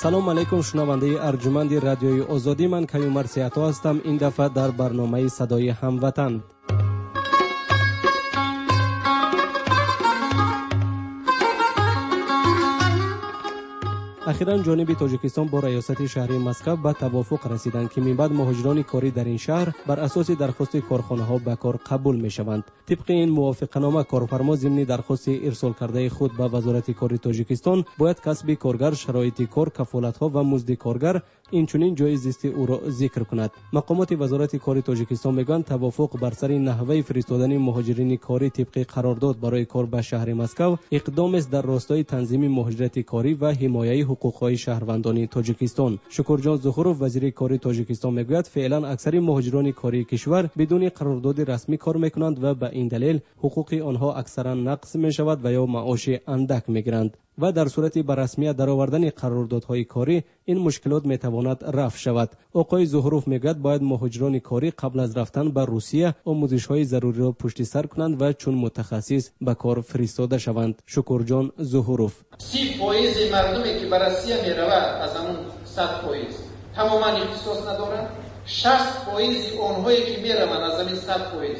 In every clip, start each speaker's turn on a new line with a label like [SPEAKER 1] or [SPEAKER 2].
[SPEAKER 1] سلام علیکم شنونده ارجمند رادیوی آزادی، من کیومرث عطا هستم. این دفعه در برنامه صدای هموطن. اخیراً جانب تاجیکستان با ریاست شهری مسکو به توافق رسیدند که من بعد مهاجران کاری در این شهر بر اساس درخواست کارخانه‌ها به کار قبول می‌شوند. طبق این موافقتنامه کارفرما ضمن درخواست ارسال کرده خود به وزارت کار تاجیکستان باید کسب کارگر، شرایط کار، کفالت‌ها و مزد کارگر اینچنین جای زیست او را ذکر کند. مقامات وزارت کار تاجیکستان میگویند توافق بر سر نحوه فرستادن مهاجرین کاری طبق قرارداد برای کار به شهر مسکو اقدام است در راستای تنظیم مهاجرت کاری و حمایت حقوق‌های شهروندان تاجیکستان. شکرجان ظهورov وزیر کار تاجیکستان میگوید فعلا اکثر مهاجران کاری کشور بدون قرارداد رسمی کار میکنند و به این دلیل حقوق آنها اکثرا نقض میشود و یا معاش اندک میگیرند و در صورت به رسمیت درآوردن قراردادهای کاری این مشکلات میتواند رفع شود. آقای ظهورov میگوید باید مهاجران کاری قبل از رفتن به روسیه آموزش‌های ضروری را پشت سر کنند و چون متخصص به کار فرستاده شوند. شکرجان ظهورov
[SPEAKER 2] 30% مردمی که به روسیه میروند از همون 100% تماما اختصاص ندارند. 60% اونهایی که میروند از همین 100%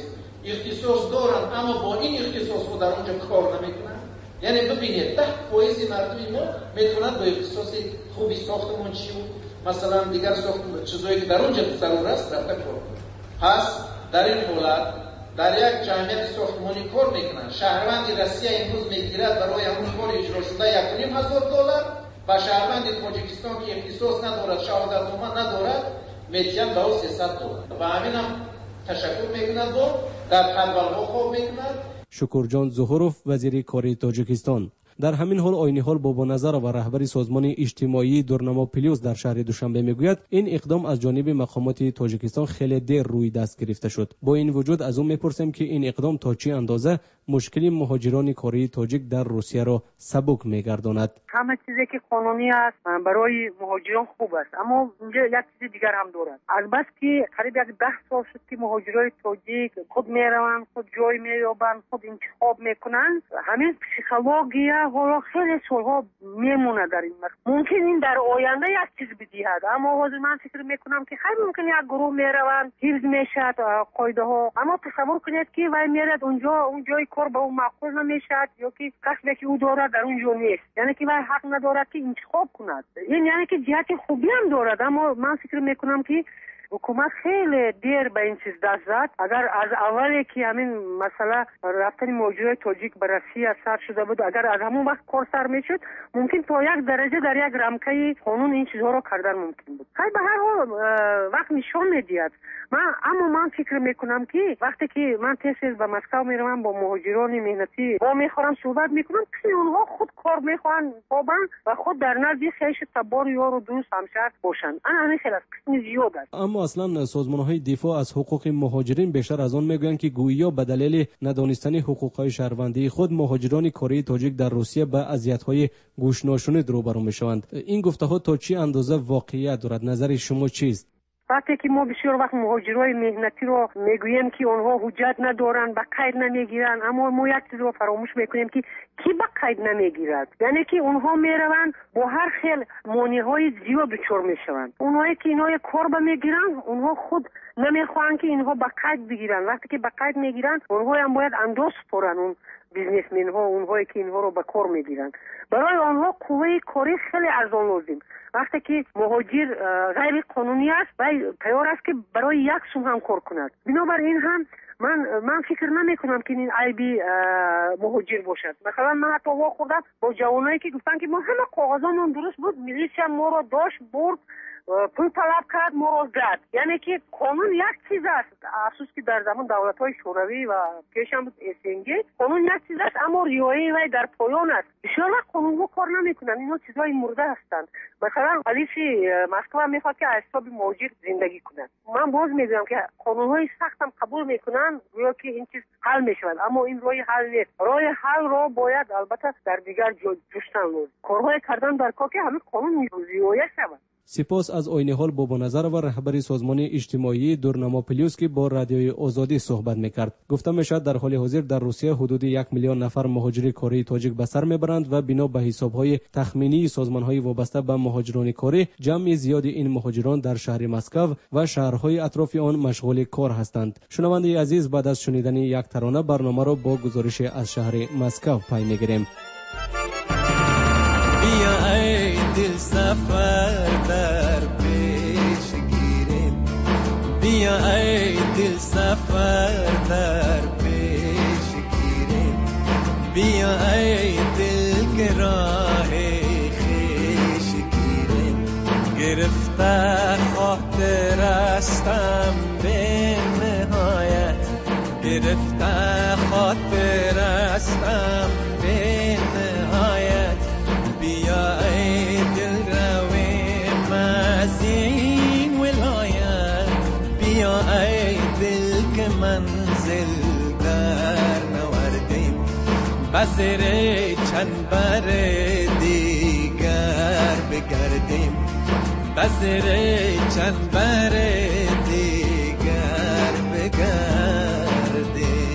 [SPEAKER 2] اختصاص دارند اما با این اختصاص رو در اونجا کار نمیکنند. یعنی ببینید 10% مردمی ما میتونند با اختصاص خوبی ساختمانچی و مثلا دیگر چیزایی که در اونجا ضرور است رفته کار کنند. پس در این حالت در یک جمعیت ساختمانی کار میکنند. شهروند روسیه امروز میگیرد برای همون کار اجرا شده $1,500 و شهروند تاجیکستان که اختصاص ندارد، شهادتنامه ندارد، میتیان به $300 و همین هم تشکر میکنند و در تدبیرها خواب میکنند.
[SPEAKER 1] شکرجان ظهورov وزیر کار تاجیکستان. در همین حال آینی حال بابا نظر و رهبر سازمان اجتماعی دورنما پلیوس در شهر دوشنبه میگوید این اقدام از جانب مقامات تاجیکستان خیلی دیر روی دست گرفته شد. با این وجود از او میپرسیم که این اقدام تا چه اندازه مشکل مهاجران کاری تاجیک در روسیه را سبک میگرداند.
[SPEAKER 3] همه چیزی که قانونی است برای مهاجران خوب است، اما اینجا یک چیز دیگر هم دارد. البته که قریب 10 سال شد که مهاجرای تاجیک خود میروند، خود جای مییابند، خود انتخاب میکنند. همین پسیکولوژیا حالا خیلی سالها میمونه در این مقطع. ممکن این در آینده یک چیز بدهد، اما حاضر من فکر میکنم که خیلی ممکن یک گروه میروند حفظ میشد قاعده ها، اما تصور کنید که وای میرد اونجا اون جای کار به اون معقول نمیشد یا که کسی که او دارد در اونجا نیست، یعنی که وای حق ندارد که انتخاب کند. این یعنی که جهت خوبی هم دارد، اما من فکر میکنم که حکومت خیلی دیر به این چیز دست زد. اگر از اولی که همین مسئله رفتن مهاجرای تاجیک به روسیه سر شده بود، اگر از همون وقت کار سر میشد، ممکن تا یک درجه در یک رمقه قانون این چیزها را کردن ممکن بود. خیلی به هر حال وقت نشان میدهد. اما من فکر میکنم که وقتی که من تیز به مسکو میروم با مهاجران مهنتی با میخورم صحبت میکنم که اونها خود کار میخوان خوابن و خود در نزد خیش تبار یار و دوست همشهر باشند. همین خیلی قسم زیاد است.
[SPEAKER 1] اما اصلا سازمان‌های دفاع از حقوق مهاجرین بیشتر از آن میگویند که گویا به دلیل ندانستن حقوق‌های شهروندی خود مهاجران کاری تاجیک در روسیه به اذیت‌های گوش‌ناشنود روبرو میشوند. این گفته‌ها تا چه اندازه واقعیت دارد؟ نظر شما چیست؟
[SPEAKER 3] وقتی که ما بسیار وقت مهاجرای مهنتی رو میگوییم که اونها حجت ندارن، به قید نمیگیرن، اما ما یک چیز رو فراموش میکنیم که کی به قید نمیگیرد. یعنی که اونها میروند با هر خیل مانعهای زیاد دچار میشوند. اونهایی که اینها کار به میگیرن اونها خود نمیخوان که اینها به قید بگیرن. وقتی که به قید میگیرن اونها هم باید انداز پورن اون بیزنسمن ها، اونهایی که اینها رو به کار میگیرن. برای آنها قوه کاری خیلی ارزان لازم. وقتی که مهاجر غیر قانونی است و تیار است که برای یک سوم هم کار کند، بنابراین هم من فکر نمی کنم که این عیبی مهاجر باشد. مثلا من حتی واخوردم با جوانایی که گفتن که ما همه کاغذامون درست بود، میلیشیا ما رو داشت برد، پول طلب کرد، ما رو زد. یعنی که قانون یک چیز است. افسوس که در زمان دولت‌های شوروی و پیش هم بود اسنگی قانون یک چیز است، اما رعایت وی در پایان است. بسیار وقت قانون‌ها کار نمی‌کنن. اینا چیزای مرده هستند. مثلا پلیس مسکو میخواد که از حساب مهاجر زندگی کنند. من باز میگم که قانون‌های سخت هم قبول میکنن گویا که این چیز حل میشود، اما این راه حل نیست. راه حل را باید البته در دیگر جستن لازم. کارهای کردن در کار که همه قانون رعایت شود.
[SPEAKER 1] سپاس از عین‌حال بابا نظر و رهبر سازمان اجتماعی دورنما پلیوس که با رادیوی آزادی صحبت میکرد. گفته میشد در حال حاضر در روسیه حدود 1 میلیون نفر مهاجر کاری تاجیک به سر میبرند و بنا به حسابهای تخمینی سازمانهای وابسته به مهاجران کاری جمع زیادی این مهاجران در شهر مسکو و شهرهای اطراف آن مشغول کار هستند. شنونده عزیز، بعد از شنیدن یک ترانه برنامه را با گزارش از شهر مسکو پی میگیریم.
[SPEAKER 4] بیا ای دل سفر در پیش گیریم، بیا ای دل سفر در پیش گیریم، بیا ای دل که راه خویش گیریم. گرفته خاطر استم به نهایت، گرفته خاطر استم به نهایت. بیا ای دل رویم از این ولایت، بیا ای دل که منزل در نوردیم. بزر چند بر دیگر بگردیم، بزر چند بر دیگر بگردیم.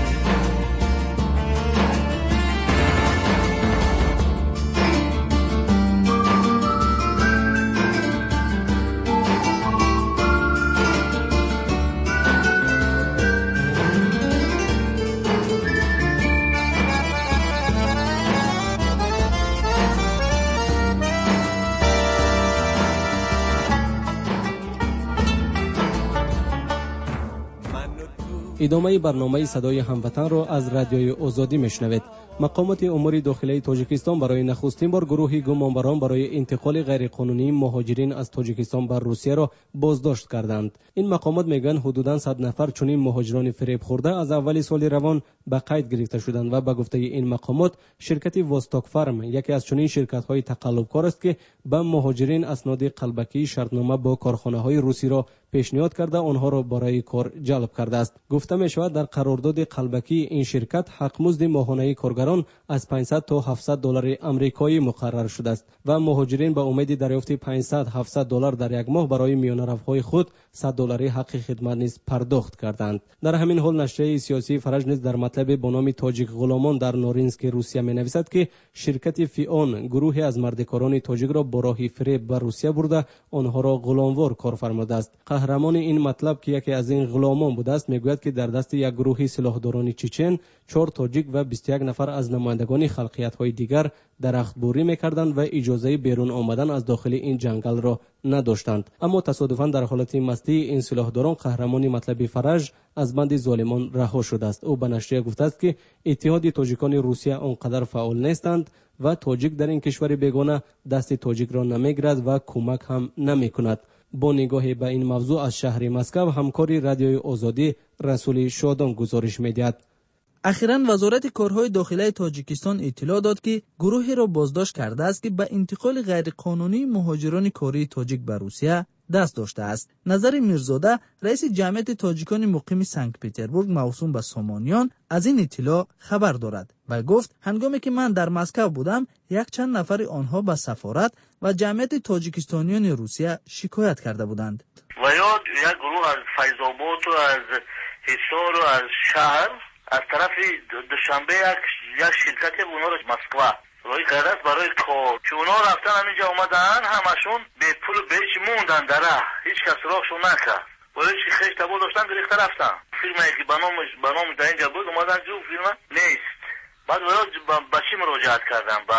[SPEAKER 1] ادامه برنامه صدای هموطن را از رادیوی آزادی میشنوید. مقامات امور داخلی تاجیکستان برای نخستین بار گروهی گمانبران برای انتقال غیرقانونی مهاجرین از تاجیکستان به روسیه را بازداشت کردند. این مقامات میگن حدوداً 100 نفر چنین مهاجران فریب خورده از اول سال روان به قید گرفته شدند و به گفته این مقامات شرکت وستاک فارم یکی از چنین شرکت‌های تقلبکار است که به مهاجرین اسناد قلبکی شرطنامه با کارخانه‌های روسی را پیشنهاد کرده آنها را برای کار جلب کرده است. گفته می شود در قرارداد قلبکی این شرکت حق مزد ماهانه کارگران از 500 تا 700 دلار آمریکایی مقرر شده است و مهاجرین به امید دریافت 500 700 دلار در یک ماه برای میانه رفت‌های خود 100 دلاری حق خدمت نیز پرداخت کردند. در همین حال نشریه سیاسی فرج نیز در مطلب با نام تاجیک غلامان در نورینسک روسیه می نویسد که شرکت فیون گروهی از مردکاران تاجیک را با راه فریب به روسیه برده آنها را غلاموار کار فرموده است. قهرمان این مطلب که یکی از این غلامان بوده است میگوید که در دست یک گروهی سلاحداران چچن 4 تاجیک و 21 نفر از نمایندگان خلقیت‌های دیگر درختبوری می‌کردند و اجازه بیرون آمدن از داخل این جنگل را نداشتند. اما تصادفاً در حالت مستی این سلاحداران قهرمانی مطلب فرج از بند ظالمان رها شده است. او به نشریه گفته است که اتحاد تاجیکان روسیه آنقدر فعال نیستند و تاجیک در این کشور بیگانه دست تاجیک را نمیگیرد و کمک هم نمی‌کند. با نگاهی به این موضوع از شهر مسکو همکاری رادیوی آزادی رسول شادان گزارش می‌دهد.
[SPEAKER 5] اخیراً وزارت کارهای داخلی تاجیکستان اطلاع داد که گروهی را بازداشت کرده است که به انتقال غیرقانونی مهاجران کاری تاجیک به روسیه دست داشته است. نظر میرزاده رئیس جمعیت تاجیکان مقیم سنت پترزبورگ موسوم به سامانیان از این اطلاع خبر دارد و گفت هنگامی که من در مسکو بودم یک چند نفر آنها به سفارت و جمعیت تاجیکستانیان روسیه شکایت کرده بودند.
[SPEAKER 6] و یا یک گروه از فیض‌آباد و از حصار و از شهر از طرف دوشنبه یک شرکت اونا رو مسکو روی کرده است برای کار که اونا رفتن همینجا اومدن همشون به پول بهش موندن داره هیچ کس راهشون نکرد برای که خیش تبا داشتن گریخته رفتن فیلمایی که به نام در اینجا بود اومدن جو فیلم نیست. بعد با چی مراجعت کردن با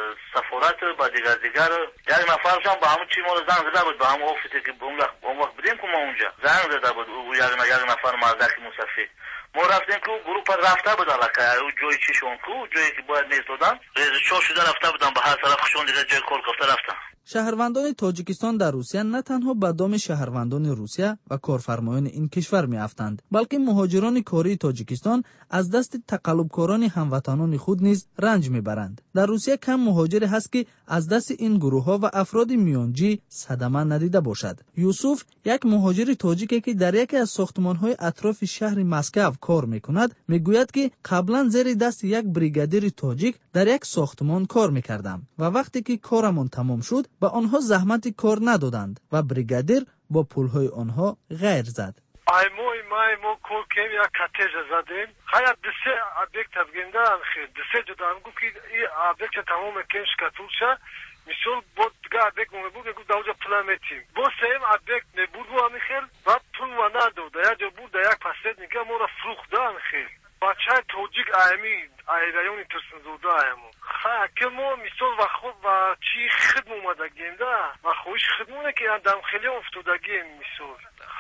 [SPEAKER 6] سفارت با دیگر یک نفرشان با همون چی ما رو زنگ زده بود با همون آفیسی که اون وقت بودیم که ما اونجا زنگ زده بود یک نفر مردک مصفی ما رفتیم که گروه پر رفته بودن لکه او جای چیشون که جایی که باید نیست دادن رزشور شده رفته بودن به هر طرف خشون دیگه جای کار گفته رفتن.
[SPEAKER 5] شهروندان تاجیکستان در روسیه نه تنها به دام شهروندان روسیه و کارفرمایان این کشور میافتند بلکه مهاجران کاری تاجیکستان از دست تقلبکاران هموطنان خود نیز رنج میبرند. در روسیه کم مهاجری هست که از دست این گروه ها و افراد میانجی صدمه ندیده باشد. یوسف یک مهاجر تاجیکی که در یکی از ساختمان های اطراف شهر مسکو کار میکند میگوید که قبلا زیر دست یک بریگادیر تاجیک در یک ساختمان کار میکردم و وقتی که کارمان تمام شد به آنها زحمت کار ندادند و بریگادیر با پولهای آنها غیر زد.
[SPEAKER 7] ما کار کردیم یک کاتج زدیم. خیلی دسته ابیکت افگنده خیلی دسته جدا میگم که این ابیکت تمام کنش کاتولشه. مثال بود دیگه ابیکت میبود که دوجا پلان میتیم. با سیم ابیکت میبود و میخیل بعد پول و نداد. یا بود یک پاسد میگه ما را فروخته میخیل. بچه توجیک ایمی ایرانی ترسنزوده ایمو. که ما مثال و خود و چی خدمت اومده گیمده و خویش خدمونه که اندام خیلی افتاده گیم مثال.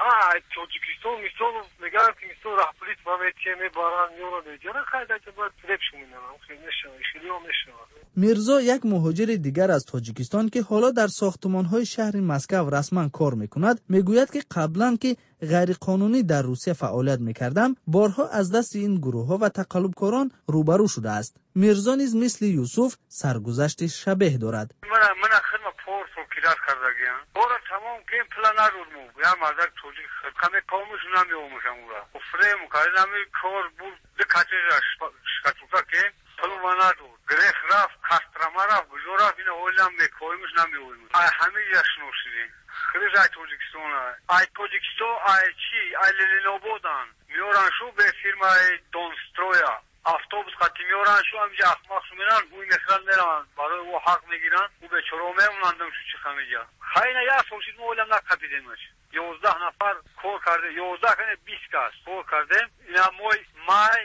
[SPEAKER 7] توجیکستان مثال میگن که مثال رهبریت با میتیمه باران یورو دیگه خیلی که باید رپش میکنم خیلی نشون خیلی هم نشون.
[SPEAKER 5] میرزا یک مهاجر دیگر از تاجیکستان که حالا در ساختمان‌های شهر مسکو رسما کار میکند میگوید که قبلا که غیر قانونی در روسیه فعالیت میکردم بارها از دست این گروه‌ها و تقلبکاران روبرو شده است. میرزا نیز مثل یوسف سرگذشت شبیه دارد.
[SPEAKER 7] من خدمت پورس و کلاس کردم. برای تمام گیم پلان ندارم. یا مادر توجیک کمی کامش نمی‌اومدم اونجا. فریم کردم کار بود دکاترش شکاتوتا که پلو ندارم. گریخ رفت کاسترما رفت بزرگ اینو اولم می‌کویمش نمی‌اومد. همه یاشنوشیدیم. خیلی توجیکستان ای توجیکستان ای چی ای لینوبودان میورن شو به فیرمای دونسترویا автобус خاطی میورن شو همینجا اخماخ میرن اوی مثلا میرن برای او حق میگیرن او به چرومه موندم شو چی خمیجا خیلی یا سوشید مولم نکپیدیمش 11 نفر کار کرده 11 کنه 20 کس کار کرده اینا مای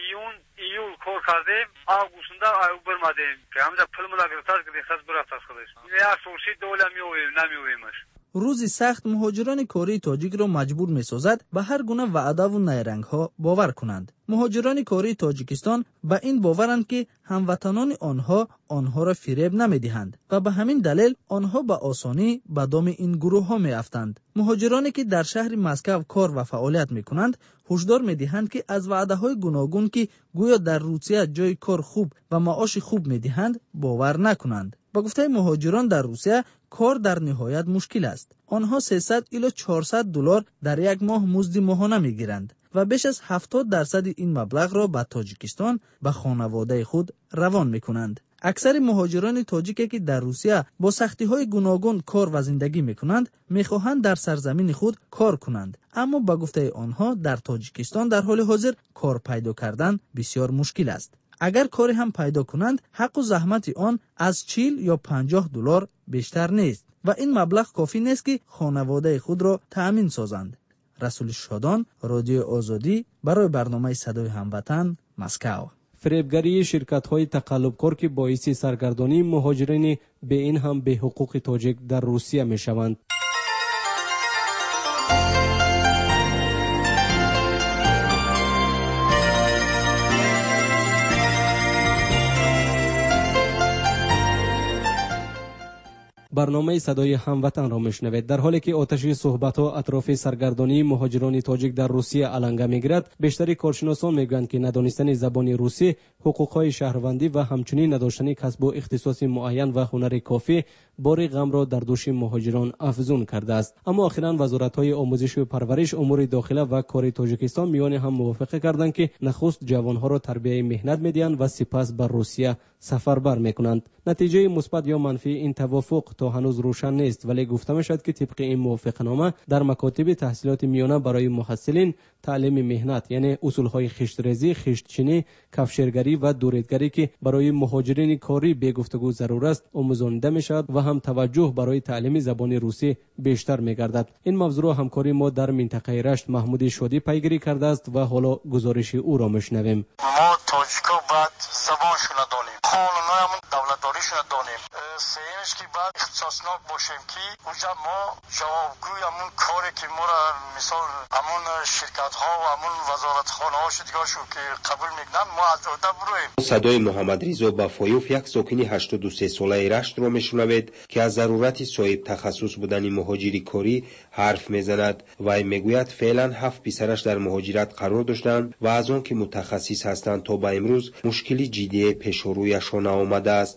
[SPEAKER 7] ایول کار کردیم آگوستنده آیو برمادیم که همینجا پلمولا گرفتار که دیخواست برفتار خودش یا سوشید دوله نمیویمش.
[SPEAKER 5] روزی سخت مهاجران کره تاجیک را مجبور می‌سازد به هر گونه وعده و نیرنگ‌ها باور کنند. مهاجران کره تاجیکستان به این باورند که هموطنان آنها را فریب نمی‌دهند و به همین دلیل آنها به آسانی به دام این گروه‌ها می‌افتند. مهاجرانی که در شهر مسکو کار و فعالیت می‌کنند هشدار می‌دهند که از وعده‌های گوناگون که گویا در روسیه جای کار خوب و معاش خوب می‌دهند باور نکنند. با گفته مهاجران در روسیه کار در نهایت مشکل است. آنها 300 الی 400 دلار در یک ماه مزد ماهانه میگیرند و بیش از 70% این مبلغ را به تاجیکستان به خانواده خود روان میکنند. اکثر مهاجران تاجیکی که در روسیه با سختی‌های گوناگون کار و زندگی میکنند میخواهند در سرزمین خود کار کنند، اما با گفته آنها در تاجیکستان در حال حاضر کار پیدا کردن بسیار مشکل است. اگر کاری هم پیدا کنند حق و زحمت آن از 40 یا 50 دلار بیشتر نیست و این مبلغ کافی نیست که خانواده خود را تأمین سازند. رسول شادان، رادیو آزادی، برای برنامه صدای هموطن، مسکو.
[SPEAKER 1] فریبگری شرکت‌های تقلبکار که باعث سرگردانی مهاجرین به این هم به حقوق تاجیک در روسیه می‌شوند. برنامه صدای هموطن را میشنوید. در حالی که آتش صحبت‌ها اطراف سرگردانی مهاجران تاجیک در روسیه علنگه میگیرد، بیشتری کارشناسان میگویند که ندانستن زبان روسی، حقوق‌های شهروندی و همچنین نداشتن کسب و اختصاص معین و هنر کافی بار غم را در دوش مهاجران افزون کرده است. اما اخیراً وزارت‌های آموزش و پرورش، امور داخله و کار تاجیکستان میان هم موافقه کردند که نخست جوانها را تربیت مهنت میدهند و سپس بر روسیه سفربر میکنند. نتیجه مثبت یا منفی این توافق تا هنوز روشن نیست، ولی گفته میشد که طبق این موافقتنامه در مکاتب تحصیلات میانه برای محصلین تعلیم مهنت، یعنی اصولهای خشت‌ریزی، خشتچینی، کفشرگری و دوریدگری که برای مهاجرین کاری به گفتگو ضرور است آموزانده میشد و هم توجه برای تعلیم زبان روسی بیشتر میگردد. این موضوع همکاری ما در منطقه رشت محمود شادی پیگیری کرده است و حالا گزارش او را میشنویم.
[SPEAKER 8] ما تاجیکا باید زبانشون دانیم، قانونامون دولتداریشون دانیم، سیمش که باید اختصاصناک باشیم که اونجا ما جوابگوی همون کاری که ما را مثال همون شرکت ها و همون وزارت خانه ها شدگاهشو که قبول میکنن ما از عهده برویم.
[SPEAKER 9] صدای محمد رضا بافایوف، یک ساکن 83 ساله رشت را میشنوید که از ضرورت صاحب تخصص بودن مهاجری کاری حرف میزند و میگوید فعلا 7 پسرش در مهاجرت قرار داشتند و از آن که متخصص هستند تا به امروز مشکلی جدی پیش رویشان آمده است.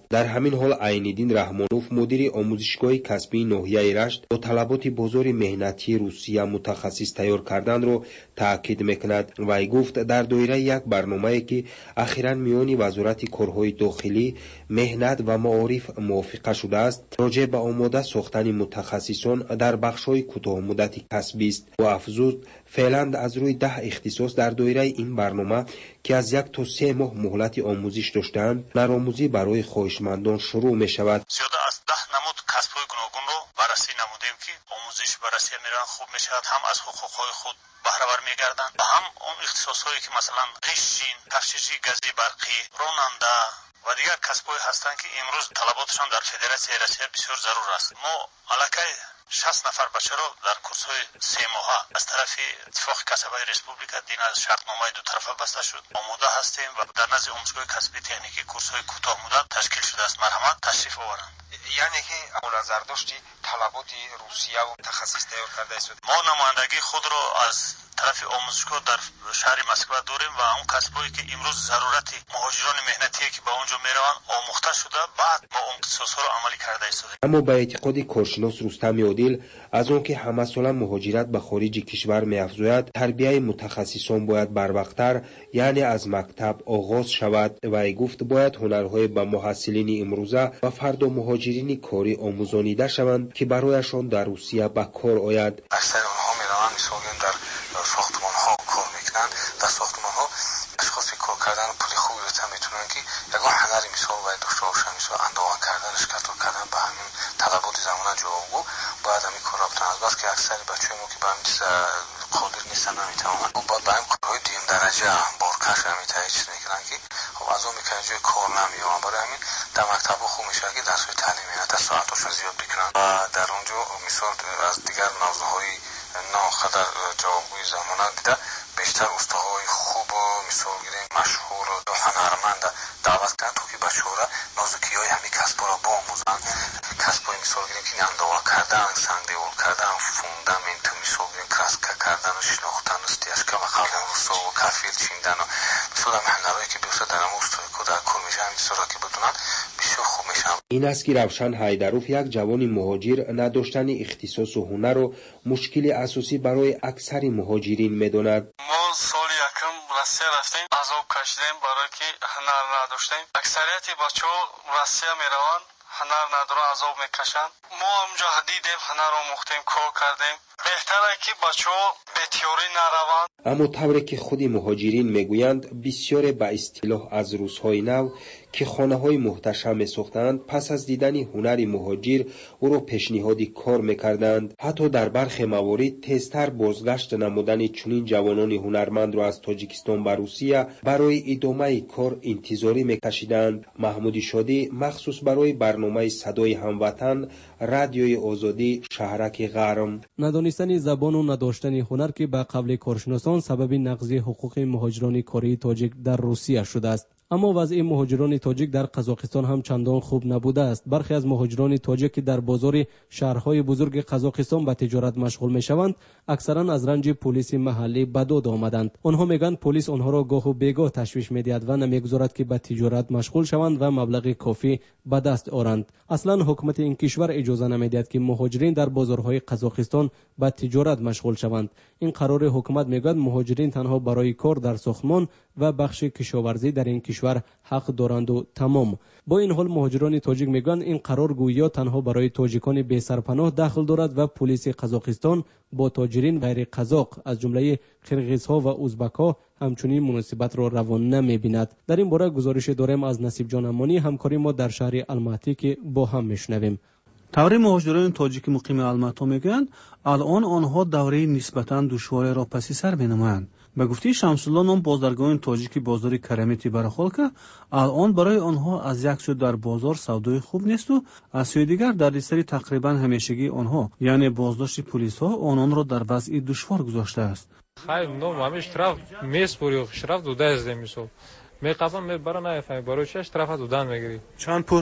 [SPEAKER 9] در همین حال عین‌الدین رحمانوف مدیر آموزشگاه کسبی ناحیه رشت با طلبات بازار مهنتی روسیه متخصص تیار کردن را تاکید میکند. وی گفت در دایره یک برنامه‌ای که اخیراً میان وزارت کارهای داخلی، مهنت و معارف موافقه شده است، راجع به آماده ساختن متخصصان در بخش‌های کوتاه مدتی کسبی است و افزود فعلا از روی 10 اختصاص در دایره این برنامه که از 1 تا 3 ماه مهلت آموزش داشتند، نرآموزی برای خواهشمندان شروع می شود.
[SPEAKER 8] زیاده از 10 نمود کسب‌های گوناگون رو بررسی نمودیم که آموزش بررسی میرن خوب می شود، هم از حقوق‌های خود بهره بر میگردند و هم اون اختصاص‌هایی که مثلا غشین، تفتیشی گازی برقی، راننده و دیگر کسب‌های هستند که امروز طلباتشان در فدراسیون روسیه بسیار ضرور است. ما علاقه 60 نفر بچه را در کورس‌های 3 ماهه از طرف اتفاق کسب‌های ریسپوبلیکا دین از شرطنامه دو طرفه بسته شد آماده هستیم و در نزد آموزشگاه کسبی تکنیکی کورس‌های کوتاه مدت تشکیل شده است. مرحمت تشریف آورند.
[SPEAKER 10] یعنی که نظر داشتی طلبات روسیه و متخصص تیار کرده است.
[SPEAKER 8] ما نمایندگی خود را از طرف آموزشگاه در شهر مسکو داریم و اون کسبایی که امروز ضرورت مهاجران مهنتی که به اونجا میروند آموخته شده، بعد ما اون اختصاص‌ها را عملی کرده ایستادیم.
[SPEAKER 9] اما به اعتقاد کارشناس رستم عادل، از اون که همه ساله مهاجرت به خارج کشور می‌افزاید، تربیت متخصصان باید بروقتر، یعنی از مکتب آغاز شود و ای گفت باید هنرهای به محصلین امروزه و فردا مهاجرین کاری آموزانیده شوند که برایشان در روسیه به کار آید.
[SPEAKER 10] اکثر اونها میروند مثلا در ساختمان‌ها کار میکنن. در ساختمان‌ها اشخاصی کار کردن پول خوبی بهتر میتونن که یگان هنری مثال باید داشته باشن، مثال اندوان کردن، اشکتار کردن به همین طلبات زمان جوابگو باید همین کار را بتونن. از بس که اکثر بچه ما که به همین چیز قادر نیستن نمیتونن و باید به همین کارهای دیم درجه بارکش نمیتونه چیز میکنن که خب از اون میکنن جای کار نمیان. برای همین در مکتب خوب میشه که درس‌های تعلیمی تا ساعتاشون زیاد بکنن و در اونجا مثال از دیگر موضوعهای ناخدر جوابگوی زمانه دیده بیشتر استادهای خوب و مثال گیریم مشهور و هنرمند دعوت کردن تا که بچه‌ها را نازکی‌های همین کسب را بیاموزند. کسب‌های مثال گیریم که اندوه کردن، سنگ دیوار کردن، فوندن، تو مثال گیریم کراسکه کردن و شناختن، استیاشکا و قلم رسو و کافیر چیندن و مثال هم هنرهایی که بیشتر در همون استادی که در کار میشه همین را که بدونن بسیار خوب میشن.
[SPEAKER 9] این است که روشن حیدروف، یک جوان مهاجر، نداشتن اختصاص و هنر و مشکل اساسی برای اکثر مهاجرین میداند.
[SPEAKER 11] ما سال یکم روسیه رفتیم، عذاب کشیدیم برای که هنر نداشتیم. اکثریت بچه‌ها روسیه میروند، هنر نداره، عذاب میکشند. ما همجا دیدیم، هنر آموختیم، کار کردیم. بهتره که بچه‌ها به تئوری نروند.
[SPEAKER 9] اما طوری که خود مهاجرین میگویند، بسیار به اصطلاح از روس‌های نو که خانه‌های محتشم می‌ساختند، پس از دیدن هنر مهاجر او را پیشنهاد کار می‌کردند. حتی در برخی موارد تیزتر بازگشت نمودن چنین جوانان هنرمند را از تاجیکستان به روسیه برای ادامه کار انتظاری می‌کشیدند. محمود شادی مخصوص برای برنامه صدای هموطن رادیوی آزادی شهرک غرم.
[SPEAKER 1] ندانستن زبان و نداشتن هنر که به قول کارشناسان سبب نقض حقوق مهاجران کاری تاجیک در روسیه شده است. اما وضع مهاجران تاجیک در قزاقستان هم چندان خوب نبوده است. برخی از مهاجران تاجیک که در بازار شهرهای بزرگ قزاقستان به تجارت مشغول میشوند، اکثرا از رنج پلیس محلی به داد آمدند. آنها میگن پلیس آنها را گاه و بیگاه تشویش میدهد و نمیگذارد که به تجارت مشغول شوند و مبلغ کافی به دست آورند. اصلا حکومت این کشور اجازه نمیدهد که مهاجرین در بازارهای قزاقستان به تجارت مشغول شوند. این قرار حکومت میگوید مهاجرین تنها برای کار در ساختمان و بخش کشاورزی در این کشور حق دارند و تمام. با این حال مهاجران تاجیک میگویند این قرار گویا تنها برای تاجیکان بی سرپناه دخل دارد و پلیس قزاقستان با تاجرین غیر قزاق از جمله قرقیزها و ازبک‌ها همچنین مناسبت را روان نمی‌بیند. در این باره گزارش داریم از نصیب جان امانی، همکاری ما در شهر الماتی که با هم میشنویم.
[SPEAKER 12] طوری مهاجران تاجیک مقیم الماتی میگویند الان آنها دوره نسبتاً دشواری را پس سر می‌نمایند. به گفته شمس الله نام بازرگان تاجیکی بازار کرمیتی برخورد که الان برای آنها از یک سو در بازار سودای خوب نیست و از سوی دیگر دردسر تقریبا همیشگی آنها یعنی بازداشت پلیس ها آنان را در وضع دشوار گذاشته است.
[SPEAKER 13] خیلی نام همیش طرف میسپوری شرف دو دست میسو میقبم میبره نفهمی برای چش طرف دودن میگیری.
[SPEAKER 12] چند پول؟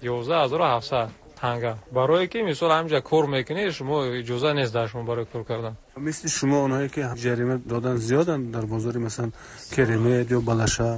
[SPEAKER 13] 11700 تنگه. برای که مثلا همینجا کار میکنی شما اجازه نیست در شما برای کار کردن.
[SPEAKER 12] مثل شما اونایی که جریمه دادن زیادن در بازار مثلا کرمیت یا بالاشق.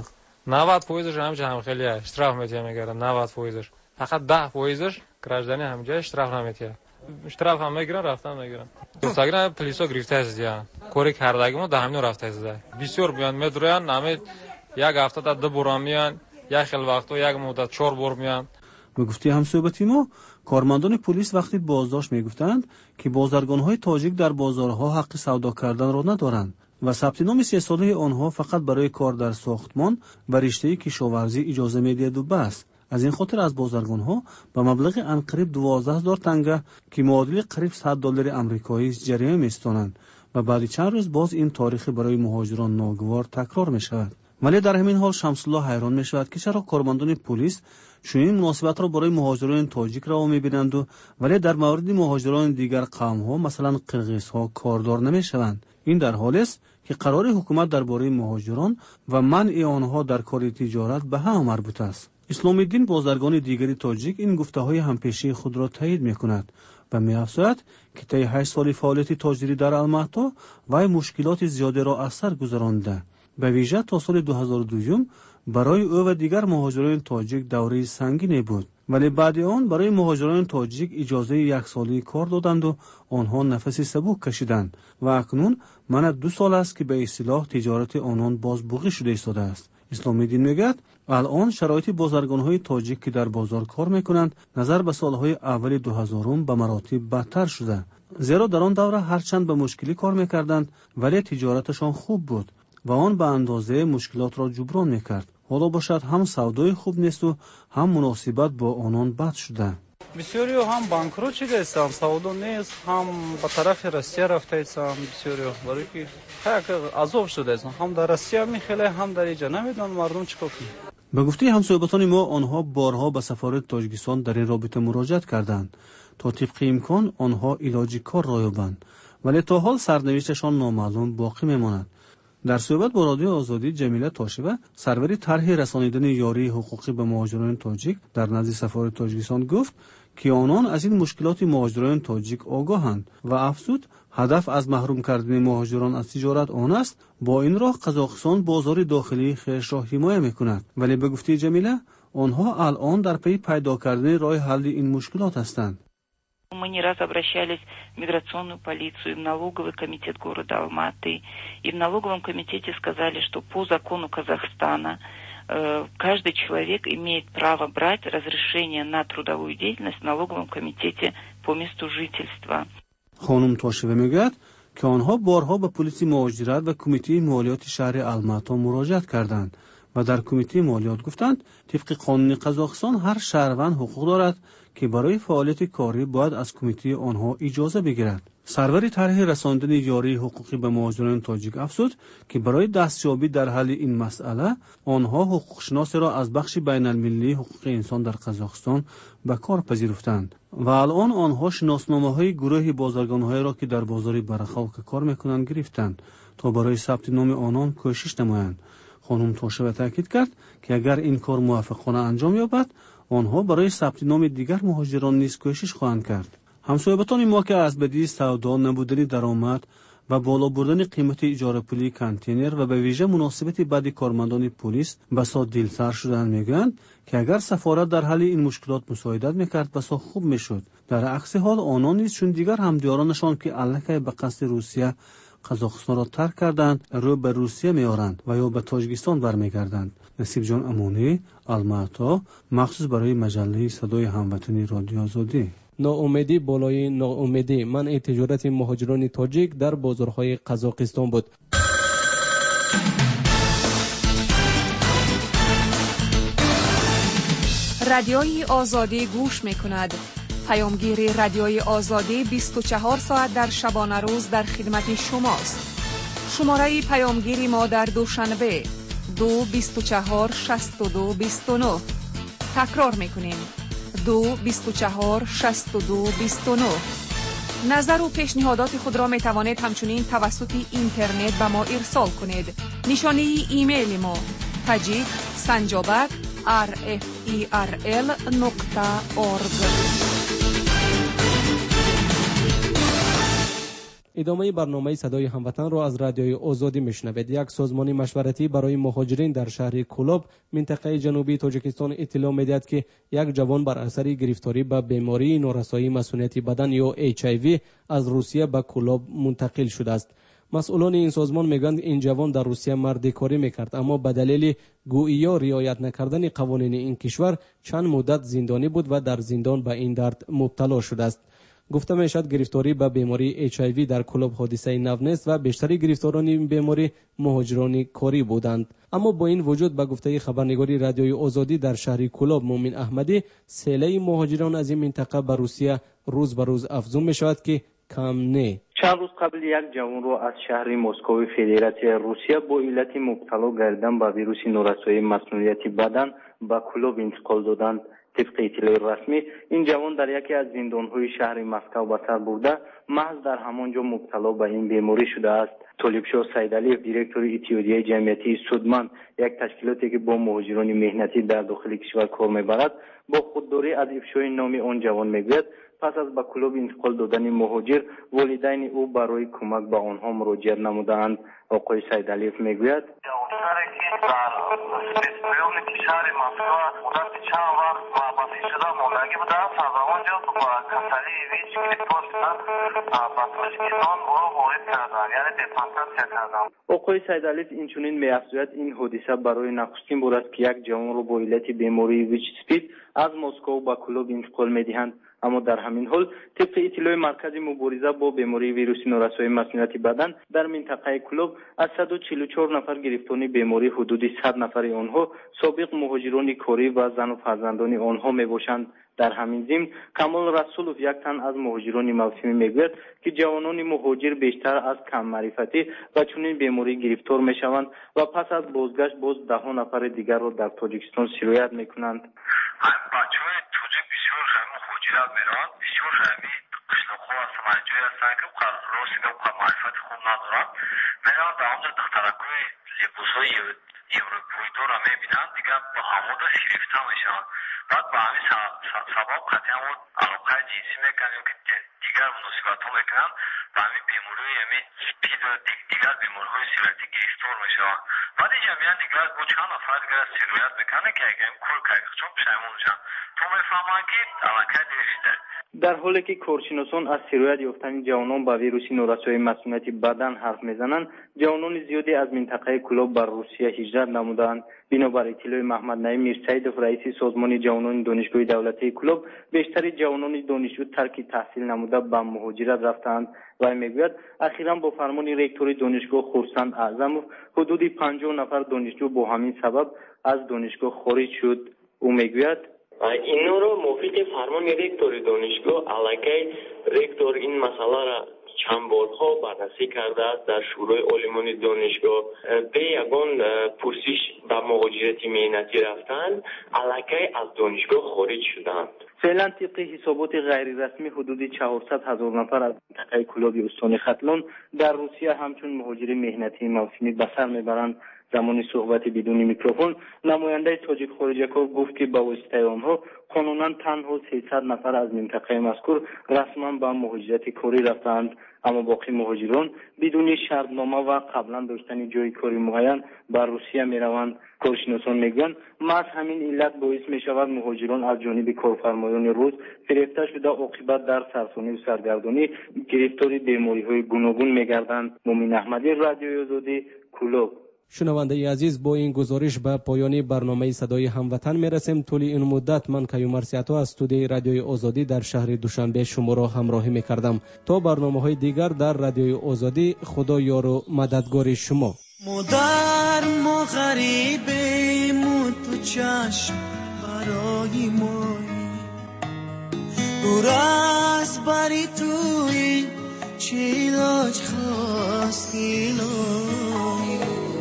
[SPEAKER 13] 90%-ش همچه هم خیلی اشتراف میتیه میگیرن. 90%-ش فقط 10%-ش گراجدانی همجا اشتراف نمیتیه. اشتراف هم میگیرن رفتن میگیرن. دوستاگران پلیسا گرفته است یا کوری کردگی ما همینو رفته است. بسیار بیان میدرویان نامید یک هفته تا 2 بار میان، یک خیلی وقتا یک مدت 4 بار میان.
[SPEAKER 12] به گفته همصحبتی ما، کارمندان پلیس وقتی بازداشت میگفتند که بازرگان‌های تاجیک در بازارها حق سودا کردن را ندارند و ثبت نام 3 ساله آنها فقط برای کار در ساختمان و رشته کشاورزی اجازه میدهد و بس. از این خاطر از بازرگان‌ها به مبلغ انقریب 12,000 تنگه که معادل قریب $100 آمریکایی جریمه می‌ستانند و بعد چند روز باز این تاریخ برای مهاجران ناگوار تکرار می‌شود. ولی در همین حال شمس الله حیران می‌شود که چرا کارمندان پلیس چنین مناسبت را برای مهاجران تاجیک روا می‌بینند ولی در مورد مهاجران دیگر قوم‌ها مثلا قرغیزها کاردار نمی‌شوند. این در حالی است که قرار حکومت درباره مهاجران و منع آنها در کار تجارت به هم مربوط است. اسلام الدین بازرگان دیگری تاجیک این گفته‌های همپیشی خود را تایید می‌کند و می‌افزاید که طی 8 سال فعالیت تاجری در الماتا وی مشکلات زیادی را از سر گذرانده. به ویژه تا سال 2002 برای او و دیگر مهاجران تاجیک دوره سنگینی بود، ولی بعد آن برای مهاجران تاجیک اجازه 1 ساله کار دادند و آنها نفسی سبک کشیدند و اکنون من 2 سال است که به اصطلاح تجارت آنان بازبوغی شده ایستاده است. اسلام الدین میگوید الان شرایط بازرگان‌های تاجیک که در بازار کار میکنند نظر به سالهای اول 2000 به مراتب بدتر شده، زیرا در آن دوره هرچند به مشکلی کار میکردند ولی تجارتشان خوب بود و آن به اندازه مشکلات را جبران میکرد. حالا باشد هم سودای خوب نیست و هم مناسبت با آنان بد شده.
[SPEAKER 14] بسیاری هم بانکروت شده هستند، سودا نیست، هم به طرف روسیه رفته هستند. بسیاری برای که عذاب شده هستند، هم در روسیه میخله هم در اینجا نمیدونن مردم چیکار کنند.
[SPEAKER 12] به گفته همصحبتان ما آنها بارها به سفارت تاجیکستان در این رابطه مراجعت کردند تا طبق امکان آنها علاج کار را یابند، ولی تا حال سرنوشتشان نامعلوم باقی میماند. در صحبت با رادیو آزادی جمیله تاشیوه سرور طرح رسانیدن یاری حقوقی به مهاجران تاجیک در نزد سفارت تاجیکستان گفت که آنان از این مشکلات مهاجران تاجیک آگاهند و افزود هدف از محروم کردن مهاجران از تجارت آن است. با این راه قزاقستان بازار داخلی خیش را حمایت میکند، ولی به گفته جمیله آنها الان در پی پیدا کردن راه حل این مشکلات هستند.
[SPEAKER 15] Мы не раз обращались в миграционную полицию, в налоговый комитет города Алматы. И в налоговом комитете сказали, что по закону Казахстана каждый человек имеет право брать разрешение на трудовую деятельность в налоговом комитете по месту жительства.
[SPEAKER 12] خانم تاشیوه میگوید که آنها بارها به پلیس مهاجرت و کمیته مالیات شهر الماتا مراجعت کردند و در کمیته مالیات گفتند طبق قانون قزاقستان هر شهروند حقوق دارد که برای فعالیت کاری باید از کمیته آنها اجازه بگیرد. سرور طرح رساندن یاری حقوقی به مهاجران تاجیک افزود که برای دستیابی در حل این مسئله آنها حقوقشناسی را از بخش بین المللی حقوق انسان در قزاقستان به کار پذیرفتند و الان آنها شناسنامه‌های گروه بازرگان‌های را که در بازار برخاک کار می‌کنند گرفتند تا برای ثبت نام آنان کوشش نمایند. خانم تاشیوه تاکید کرد که اگر این کار موفقانه انجام یابد آنها برای ثبت نام دیگر مهاجران نیز کوشش خواهند کرد. همصحبتان ما که از بدی سودا، نبودن درآمد و بالا بردن قیمت اجاره پولی کانتینر و به ویژه مناسبت بد کارمندان پلیس بسا دلسر شدند میگویند که اگر سفارت در حل این مشکلات مساعدت میکرد بسا خوب میشد. در عکس حال آنان نیز چون دیگر همدیارانشان که الکی به قصد روسیه قزاقستان را ترک کردند رو به روسیه میارند و یا به تاجیکستان برمیگردند. نصیب جان امونی، الماتا، مخصوص برای مجله صدای هموطنی رادیو آزادی.
[SPEAKER 1] ناامیدی بالای ناامیدی منع تجارت مهاجران تاجیک در بازارهای قزاقستان بود.
[SPEAKER 16] رادیوی آزادی گوش میکند. پیامگیر رادیوی آزادی 24 ساعت در شبانه روز در خدمت شماست. شماره پیامگیری ما در دوشنبه 224 62 29. تکرار میکنیم 224 62 29. نظر و پیشنهادات خود را می توانید همچنین توسط اینترنت به ما ارسال کنید. نشانی ایمیل ما tajik@rferl.org.
[SPEAKER 1] ادامه برنامه صدای هموطن را از رادیوی آزادی میشنوید. یک سازمان مشورتی برای مهاجرین در شهر کولوب منطقه جنوبی تاجیکستان اطلاع میدهد که یک جوان بر اثر گرفتاری به بیماری نارسایی مسئولیت بدن یا HIV از روسیه به کولوب منتقل شده است. مسئولان این سازمان میگویند این جوان در روسیه مردی کاری میکرد، اما به دلیل گویی رعایت نکردن قوانین این کشور چند مدت زندانی بود و در زندان به این درد مبتلا شده است. گفته میشد گرفتاری به بیماری HIV در کولوب حادثه نو نیست و بیشتری گرفتاران این بیماری مهاجران کاری بودند. اما با این وجود به گفته خبرنگاری رادیوی آزادی در شهر کولوب مومن احمدی، سیل مهاجران از این منطقه به روسیه روز به روز افزون می شود که کم نه.
[SPEAKER 17] چند روز قبل یک جوان را از شهر مسکو فدراسیون روسیه با علت مبتلا گردن به ویروس نارسایی مسئولیت بدن به کولوب انتقال دادند. طبق اطلاع رسمی این جوان در یکی از زندان‌های شهر مسکو به سر برده محض در همانجا مبتلا به این بیماری شده است. طالبشاه سیدعلیف دیرکتور اتحادیه جمعیتی سودمند، یک تشکیلاتی که با مهاجران مهنتی در داخل کشور کار میبرد، با خودداری از افشای نام آن جوان میگوید پس از به کلوب انتقال دادن مهاجر والدین او برای کمک به آنها مراجعه نمودند. آقای سیدعلیف میگوید
[SPEAKER 18] شهر مسکو مدت چند وقت محبتی شده ماندگی بوده است. از آنجا با کسری ویچ گریپتور به تاجیکستان او را وارد کردند، یعنی دپورتاسیون کردند.
[SPEAKER 17] آقای سیدعلیف اینچنین می‌افزاید این حادثه برای نخستین بار است که یک جوان را با علت بیماری ویچ اسپید از مسکو به کلوب انتقال می‌دهند. اما در همین حال طبق اطلاع مرکز مبارزه با بیماری ویروس نارسایی مسئولیت بدن در منطقه کلوب از 144 نفر گرفتار بیماری حدود 100 نفر آنها سابق مهاجران کاری و زن و فرزندان آنها میباشند. در همین ضمن کمال رسولوف یک تن از مهاجران موسمی میگوید که جوانان مهاجر بیشتر از کم معرفتی و چنین بیماری گرفتار میشوند و پس از بازگشت باز ده نفر دیگر را در تاجیکستان سرایت میکنند.
[SPEAKER 18] بچه‌های توجیک بسیار مهاجرت میروند، بسیار قشلاق‌ها و سمنجوی هستند که راستی معرفت خوب ندارند، میروند در آنجا دخترک‌های لباس‌های یوروپایی را میبینند، دیگر با همودا گرفته میشوند. بعد به همین سبب قطعا علاقه جنسی میکنند که دیگر مناسبت‌ها میکنند و همین بیماری همین سپید و دیگر بیماری‌های سیلتی گرفتار میشوند. بعد جمعیت دیگر با چند نفر دیگر سرایت میکنند که اگر کار کردن چون پشیمون میشن تو میفهمند که علاقه دیگه.
[SPEAKER 17] در حالی که کارشناسان از سرایت یافتن جوانان با ویروس نارسایی مسئولیت بدن حرف میزنند، جوانان زیادی از منطقه کلوب بر روسیه هجرت نمودند. بنابر اطلاع محمد نعیم میرسیدوف رئیس سازمان جوانان دانشگاه دولتی کلوب، بیشتر جوانان دانشجو ترک تحصیل نموده به مهاجرت رفتند و میگوید اخیراً با فرمان رکتور دانشگاه خورسند اعظموف حدود 50 نفر دانشجو با همین سبب از دانشگاه خارج شد. او میگوید
[SPEAKER 19] اینا رو موافق فرمان رکتور دانشگاه علاقه رکتور این مسئله را چند بارها بررسی کرده است. در شورای عالمان دانشگاه به یگان پرسش به مهاجرت مهنتی رفتن علاقه از دانشگاه خارج شدند.
[SPEAKER 17] فعلا طبق حسابات غیر رسمی حدود 400,000 نفر از منطقه کلوب استان ختلون در روسیه همچون مهاجر مهنتی موسمی به سر میبرند. زمان صحبت بدون میکروفون نماینده تاجیک خارجه کار گفت که با واسطه آنها قانونا تنها 300 نفر از منطقه مذکور رسما به مهاجرت کاری رفتند، اما باقی مهاجران بدون شرطنامه و قبلا داشتن جای کاری معین به روسیه میروند. کارشناسان میگویند محض همین علت باعث میشود مهاجران از جانب کارفرمایان روس فریفته شده عاقبت در سرسانی و سرگردانی گرفتار بیماری‌های گوناگون میگردند. مومن احمدی، رادیوی آزادی، کلوب.
[SPEAKER 1] شنونده عزیز، با این گزارش به پایان برنامه صدای هموطن میرسیم. طول این مدت من کیومر سیاتو از استودیوی رادیوی آزادی در شهر دوشنبه شما را همراهی میکردم. تا برنامه‌های دیگر در رادیوی آزادی، خدا یار و مددگار شما.
[SPEAKER 4] مادر ما غریبیم و تو چشم برای مایی، دور از بری توی چه علاج خواستی نایی،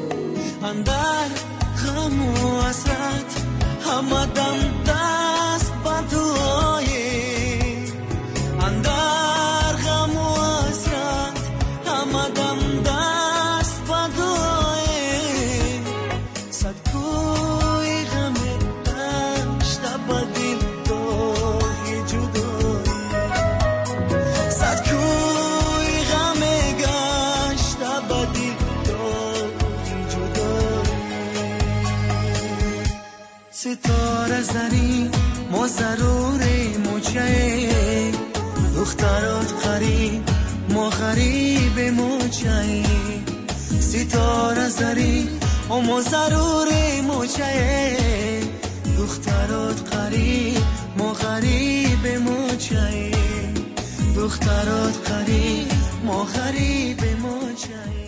[SPEAKER 4] اندر غم و حسرت همه دم دست به دعایی، اندر غم و حسرت همه دم دست به دعایی، صد کوی غم دشت به دل دای جدایی، صد کوی غم ستاره زری ما ضرور موچه دخترات قریب ما غریب موچه ستاره زری ما ضرور موچه دخترات قریب ما غریب موچه دخترات قریب ما غریب موچه